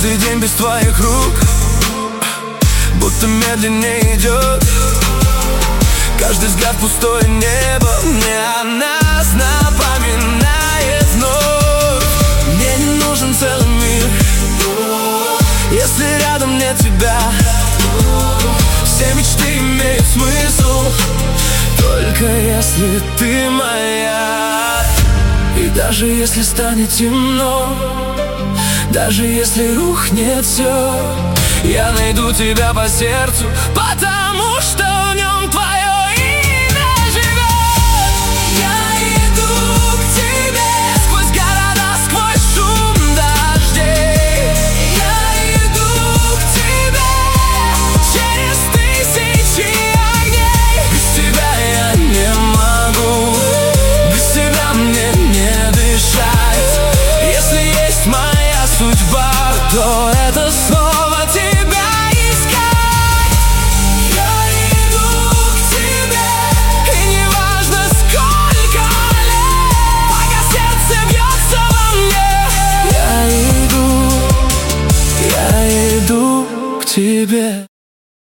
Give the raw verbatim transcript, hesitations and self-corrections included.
Каждый день без твоих рук будто медленнее идет. Каждый взгляд пустое небо мне о нас напоминает вновь. Мне не нужен целый мир, если рядом нет тебя. Все мечты имеют смысл, только если ты моя. И даже если станет темно, даже если рухнет все, я найду тебя по сердцу, потому что в нем твое имя живет. Я иду к тебе сквозь города, сквозь шум дождей. Я иду к тебе через тысячи огней. Без тебя я не могу, без тебя мне не дышать. Если есть моя судьба, то это снова тебя искать. Я иду к тебе, и не важно сколько лет, пока сердце бьется во мне. Я иду, я иду к тебе.